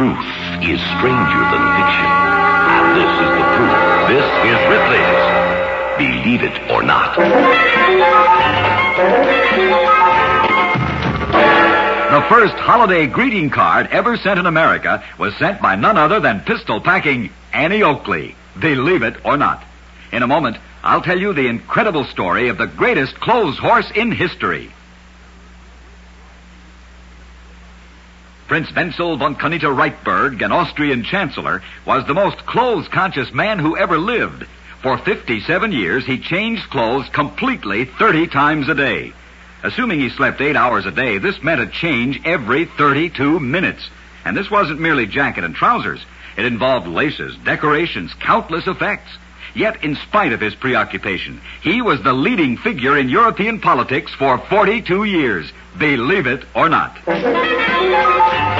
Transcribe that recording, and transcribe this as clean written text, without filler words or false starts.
Truth is stranger than fiction. And this is the proof. This is Ripley's Believe It or Not. The first holiday greeting card ever sent in America was sent by none other than pistol-packing Annie Oakley. Believe it or not. In a moment, I'll tell you the incredible story of the greatest clothes horse in history. Prince Wenzel von Koenigsegg-Rydberg, an Austrian chancellor, was the most clothes-conscious man who ever lived. For 57 years, he changed clothes completely 30 times a day. Assuming he slept 8 hours a day, this meant a change every 32 minutes. And this wasn't merely jacket and trousers. It involved laces, decorations, countless effects. Yet, in spite of his preoccupation, he was the leading figure in European politics for 42 years. Believe it or not.